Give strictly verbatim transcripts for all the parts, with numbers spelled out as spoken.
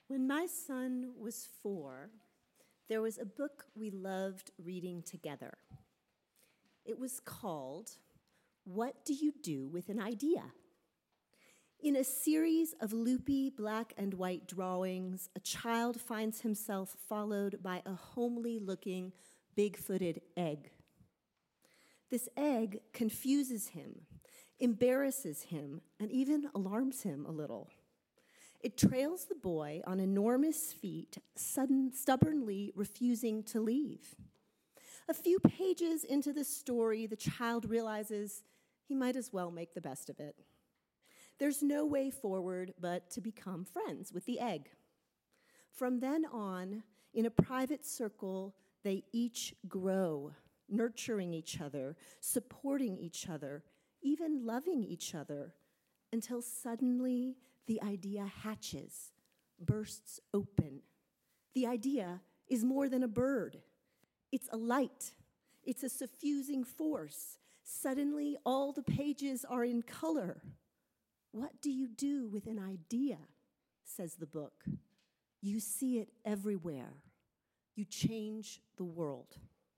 When my son was four, there was a book we loved reading together. It was called, What Do You Do with an Idea? In a series of loopy black and white drawings, a child finds himself followed by a homely-looking, big-footed egg. This egg confuses him, embarrasses him, and even alarms him a little. It trails the boy on enormous feet, sudden, stubbornly refusing to leave. A few pages into the story, the child realizes he might as well make the best of it. There's no way forward but to become friends with the egg. From then on, in a private circle, they each grow, nurturing each other, supporting each other, even loving each other, until suddenly the idea hatches, bursts open. The idea is more than a bird. It's a light. It's a suffusing force. Suddenly, all the pages are in color. What do you do with an idea, says the book? You see it everywhere. You change the world.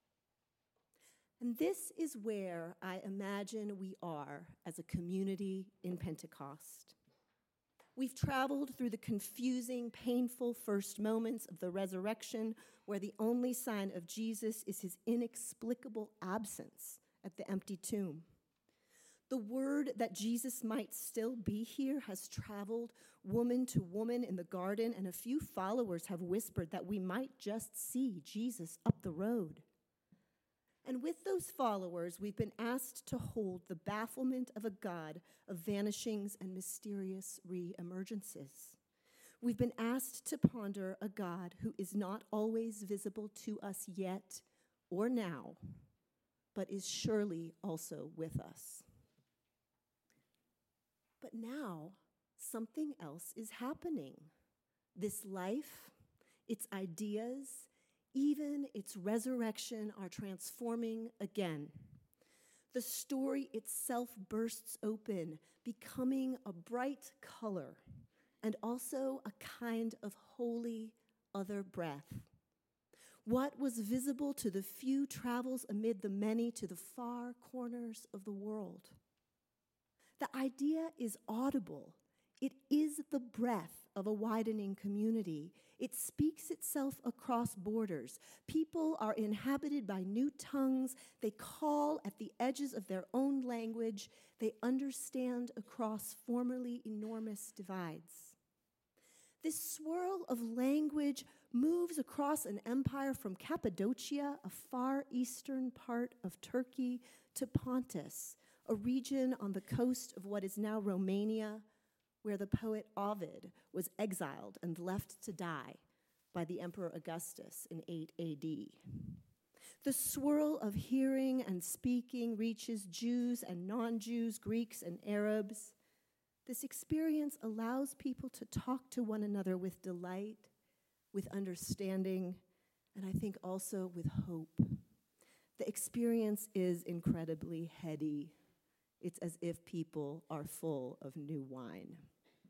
And this is where I imagine we are as a community in Pentecost. We've traveled through the confusing, painful first moments of the resurrection, where the only sign of Jesus is his inexplicable absence at the empty tomb. The word that Jesus might still be here has traveled woman to woman in the garden, and a few followers have whispered that we might just see Jesus up the road. And with those followers, we've been asked to hold the bafflement of a God of vanishings and mysterious re-emergences. We've been asked to ponder a God who is not always visible to us yet or now, but is surely also with us. But now, something else is happening. This life, its ideas, even its resurrection are transforming again. The story itself bursts open, becoming a bright color and also a kind of holy other breath. What was visible to the few travels amid the many to the far corners of the world. The idea is audible. It is the breath of a widening community. It speaks itself across borders. People are inhabited by new tongues. They call at the edges of their own language. They understand across formerly enormous divides. This swirl of language moves across an empire from Cappadocia, a far eastern part of Turkey, to Pontus, a region on the coast of what is now Romania, where the poet Ovid was exiled and left to die by the Emperor Augustus in eight A D. The swirl of hearing and speaking reaches Jews and non-Jews, Greeks and Arabs. This experience allows people to talk to one another with delight, with understanding, and I think also with hope. The experience is incredibly heady. It's as if people are full of new wine.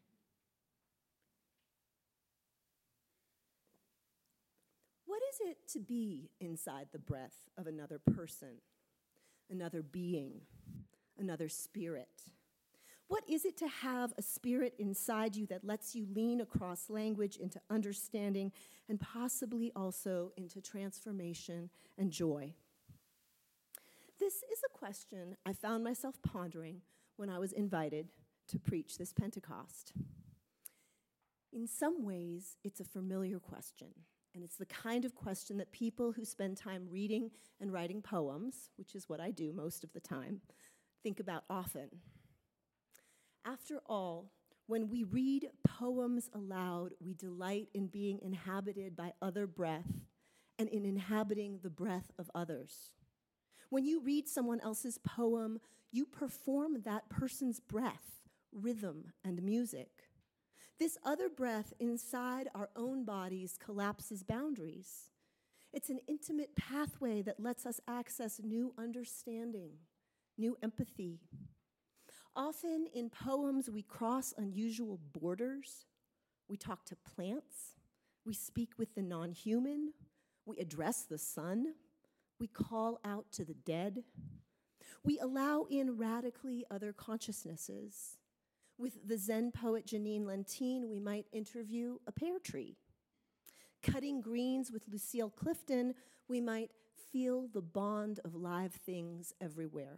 What is it to be inside the breath of another person, another being, another spirit? What is it to have a spirit inside you that lets you lean across language into understanding and possibly also into transformation and joy? This is a question I found myself pondering when I was invited to preach this Pentecost. In some ways, it's a familiar question, and it's the kind of question that people who spend time reading and writing poems, which is what I do most of the time, think about often. After all, when we read poems aloud, we delight in being inhabited by other breath and in inhabiting the breath of others. When you read someone else's poem, you perform that person's breath, rhythm, and music. This other breath inside our own bodies collapses boundaries. It's an intimate pathway that lets us access new understanding, new empathy. Often in poems, we cross unusual borders, We talk to plants. We speak with the non-human. We address the sun. We call out to the dead. We allow in radically other consciousnesses. With the Zen poet Janine Lentine, we might interview a pear tree. Cutting greens with Lucille Clifton, we might feel the bond of live things everywhere.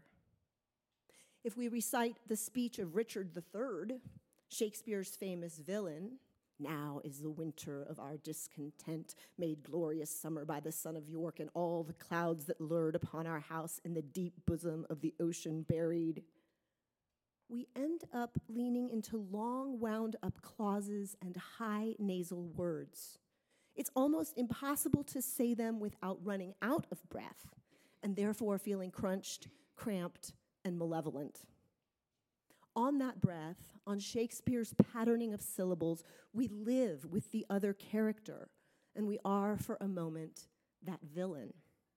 If we recite the speech of Richard the Third, Shakespeare's famous villain, "Now is the winter of our discontent, made glorious summer by the son of York, and all the clouds that lured upon our house in the deep bosom of the ocean buried," we end up leaning into long wound-up clauses and high nasal words. It's almost impossible to say them without running out of breath, and therefore feeling crunched, cramped, and malevolent. On that breath, on Shakespeare's patterning of syllables, we live with the other character, and we are, for a moment, that villain.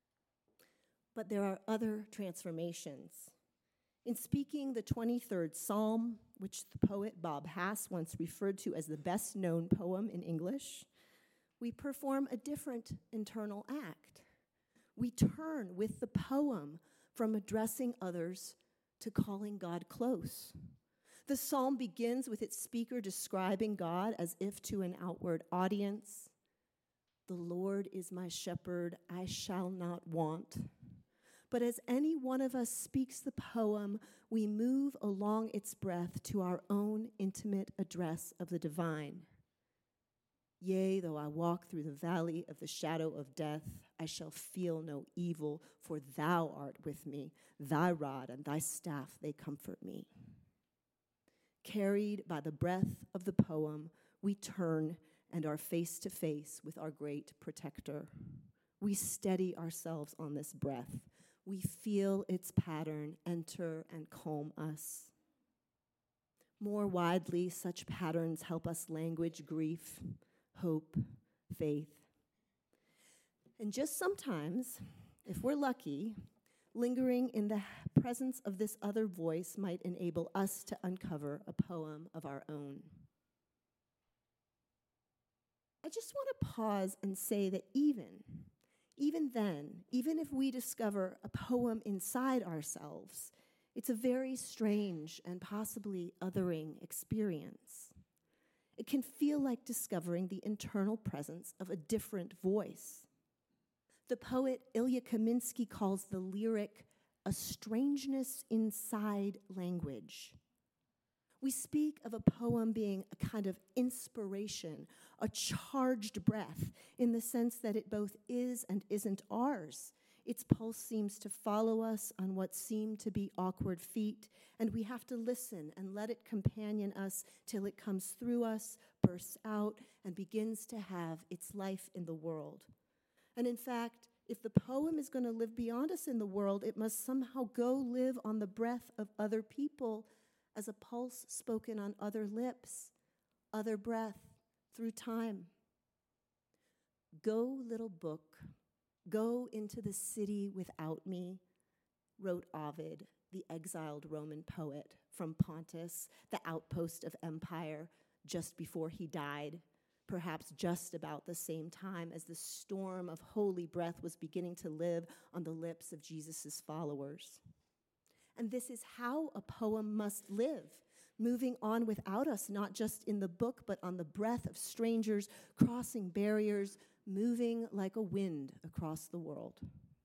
But there are other transformations. In speaking the twenty-third Psalm, which the poet Bob Hass once referred to as the best-known poem in English, we perform a different internal act. We turn with the poem from addressing others to calling God close. The psalm begins with its speaker describing God as if to an outward audience. "The Lord is my shepherd, I shall not want." But as any one of us speaks the poem, we move along its breath to our own intimate address of the divine. "Yea, though I walk through the valley of the shadow of death, I shall feel no evil, for thou art with me. Thy rod and thy staff, they comfort me." Carried by the breath of the poem, we turn and are face to face with our great protector. We steady ourselves on this breath. We feel its pattern enter and calm us. More widely, such patterns help us language grief, hope, faith. And just sometimes, if we're lucky, lingering in the presence of this other voice might enable us to uncover a poem of our own. I just want to pause and say that even, even then, even if we discover a poem inside ourselves, it's a very strange and possibly othering experience. It can feel like discovering the internal presence of a different voice. The poet Ilya Kaminsky calls the lyric a strangeness inside language. We speak of a poem being a kind of inspiration, a charged breath, in the sense that it both is and isn't ours. Its pulse seems to follow us on what seem to be awkward feet, and we have to listen and let it companion us till it comes through us, bursts out, and begins to have its life in the world. And in fact, if the poem is going to live beyond us in the world, it must somehow go live on the breath of other people as a pulse spoken on other lips, other breath through time. "Go, little book, go into the city without me," wrote Ovid, the exiled Roman poet from Pontus, the outpost of empire, just before he died, perhaps just about the same time as the storm of holy breath was beginning to live on the lips of Jesus' followers. And this is how a poem must live, moving on without us, not just in the book, but on the breath of strangers, crossing barriers, moving like a wind across the world.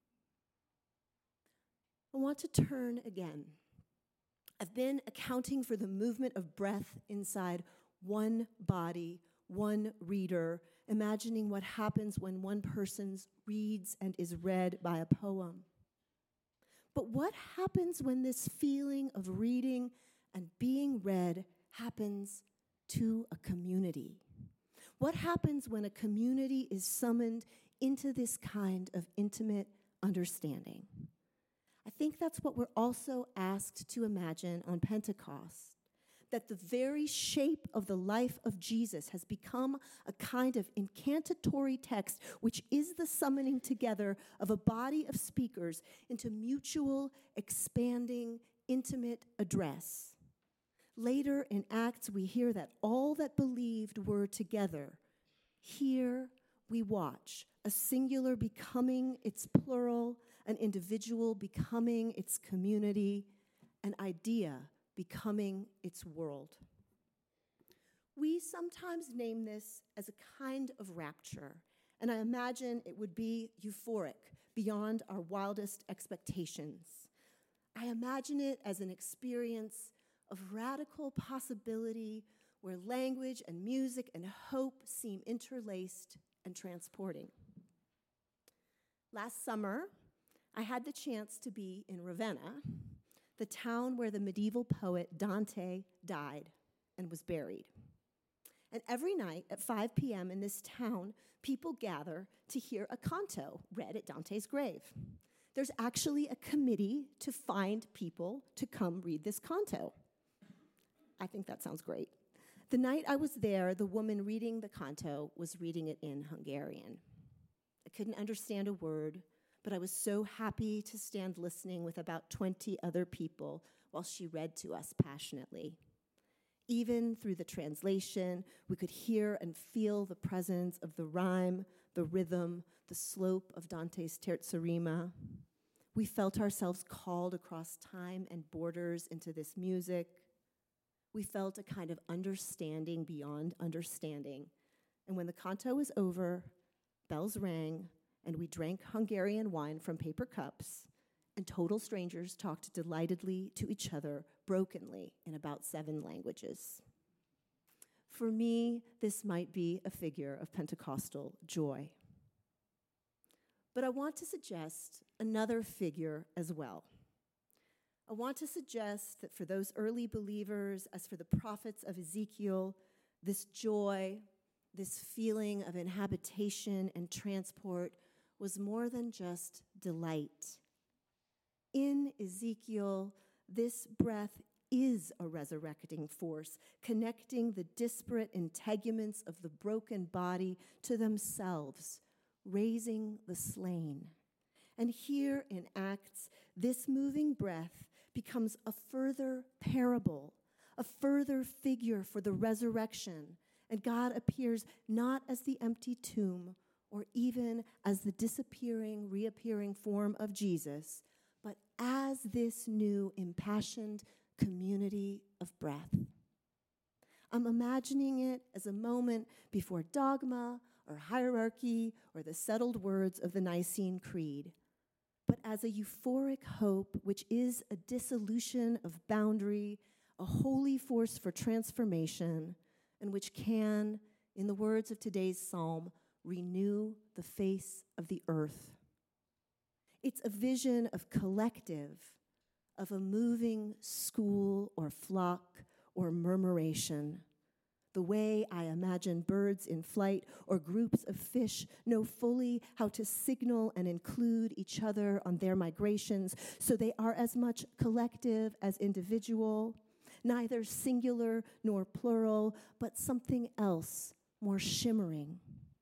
I want to turn again. I've been accounting for the movement of breath inside one body, one reader, imagining what happens when one person reads and is read by a poem. But what happens when this feeling of reading and being read happens to a community? What happens when a community is summoned into this kind of intimate understanding? I think that's what we're also asked to imagine on Pentecost, that the very shape of the life of Jesus has become a kind of incantatory text, which is the summoning together of a body of speakers into mutual, expanding, intimate address. Later in Acts, we hear that all that believed were together. Here we watch a singular becoming its plural, an individual becoming its community, an idea becoming its world. We sometimes name this as a kind of rapture, and I imagine it would be euphoric, beyond our wildest expectations. I imagine it as an experience of radical possibility where language and music and hope seem interlaced and transporting. Last summer, I had the chance to be in Ravenna, the town where the medieval poet Dante died and was buried. And every night at five p.m. in this town, people gather to hear a canto read at Dante's grave. There's actually a committee to find people to come read this canto. I think that sounds great. The night I was there, the woman reading the canto was reading it in Hungarian. I couldn't understand a word, but I was so happy to stand listening with about twenty other people while she read to us passionately. Even through the translation, we could hear and feel the presence of the rhyme, the rhythm, the slope of Dante's Terza Rima. We felt ourselves called across time and borders into this music. We felt a kind of understanding beyond understanding. And when the canto was over, bells rang, and we drank Hungarian wine from paper cups, and total strangers talked delightedly to each other brokenly in about seven languages. For me, this might be a figure of Pentecostal joy. But I want to suggest another figure as well. I want to suggest that for those early believers, as for the prophets of Ezekiel, this joy, this feeling of inhabitation and transport was more than just delight. In Ezekiel, this breath is a resurrecting force, connecting the disparate integuments of the broken body to themselves, raising the slain. And here in Acts, this moving breath becomes a further parable, a further figure for the resurrection, and God appears not as the empty tomb or even as the disappearing, reappearing form of Jesus, but as this new impassioned community of breath. I'm imagining it as a moment before dogma or hierarchy or the settled words of the Nicene Creed, but as a euphoric hope which is a dissolution of boundary, a holy force for transformation, and which can, in the words of today's psalm, renew the face of the earth. It's a vision of collective, of a moving school or flock or murmuration, the way I imagine birds in flight or groups of fish know fully how to signal and include each other on their migrations, so they are as much collective as individual, neither singular nor plural, but something else more shimmering.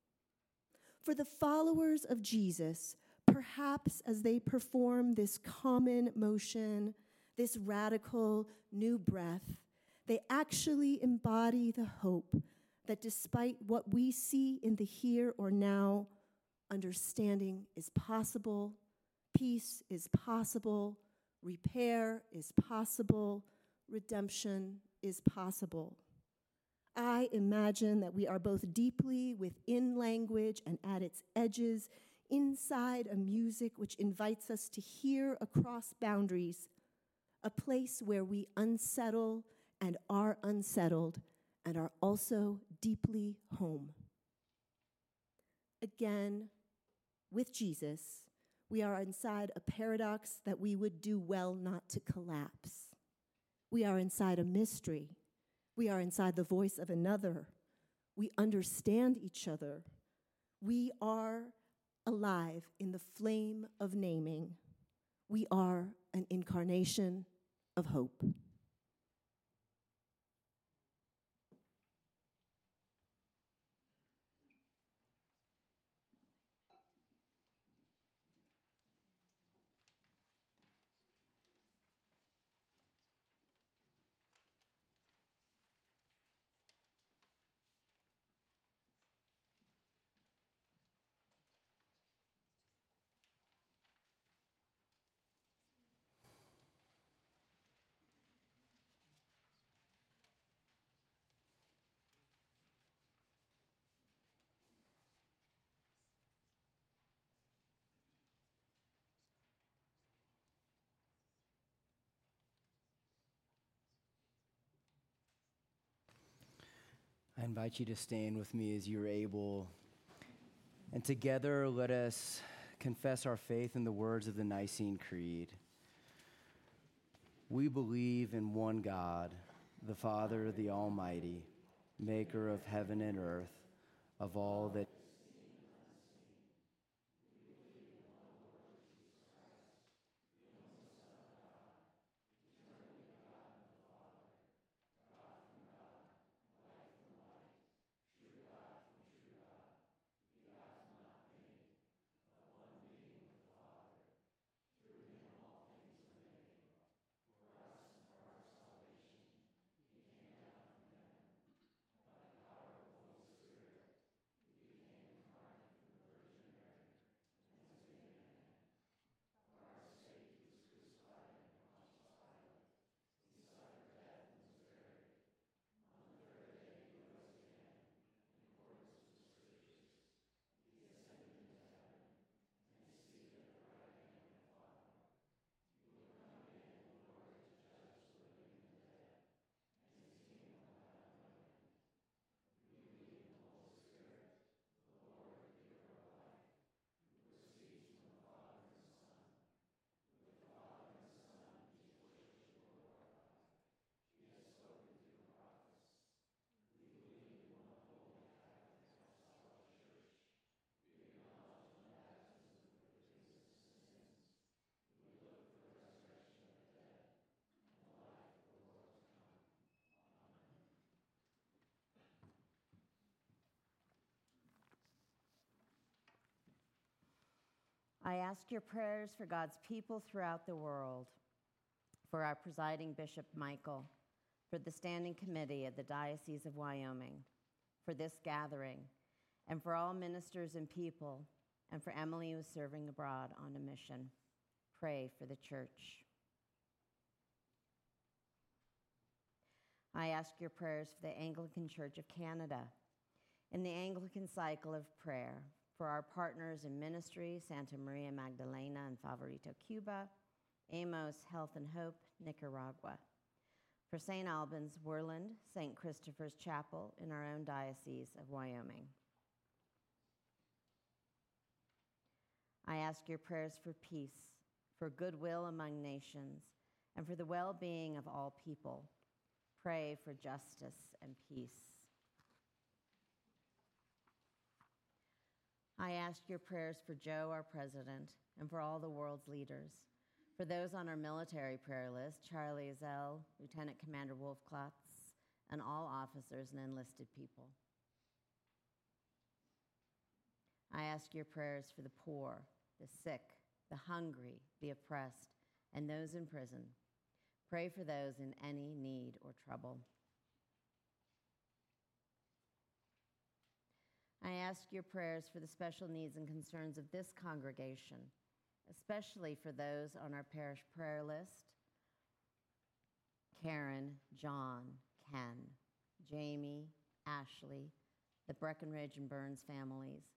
For the followers of Jesus, perhaps as they perform this common motion, this radical new breath, they actually embody the hope that despite what we see in the here or now, understanding is possible, peace is possible, repair is possible, redemption is possible. I imagine that we are both deeply within language and at its edges, inside a music which invites us to hear across boundaries, a place where we unsettle and are unsettled and are also deeply home. Again, with Jesus, we are inside a paradox that we would do well not to collapse. We are inside a mystery. We are inside the voice of another. We understand each other. We are alive in the flame of naming. We are an incarnation of hope. I invite you to stand with me as you're able. And together, let us confess our faith in the words of the Nicene Creed. We believe in one God, the Father, the Almighty, maker of heaven and earth, of all that I ask your prayers for God's people throughout the world, for our presiding Bishop Michael, for the Standing Committee of the Diocese of Wyoming, for this gathering, and for all ministers and people, and for Emily who is serving abroad on a mission. Pray for the church. I ask your prayers for the Anglican Church of Canada, in the Anglican cycle of prayer, for our partners in ministry, Santa Maria Magdalena and Favorito, Cuba, Amos Health and Hope, Nicaragua, for Saint Albans, Worland, Saint Christopher's Chapel in our own Diocese of Wyoming. I ask your prayers for peace, for goodwill among nations, and for the well-being of all people. Pray for justice and peace. I ask your prayers for Joe, our president, and for all the world's leaders. For those on our military prayer list, Charlie Ezell, Lieutenant Commander Wolf Klotz, and all officers and enlisted people. I ask your prayers for the poor, the sick, the hungry, the oppressed, and those in prison. Pray for those in any need or trouble. I ask your prayers for the special needs and concerns of this congregation, especially for those on our parish prayer list: Karen, John, Ken, Jamie, Ashley, the Breckenridge and Burns families,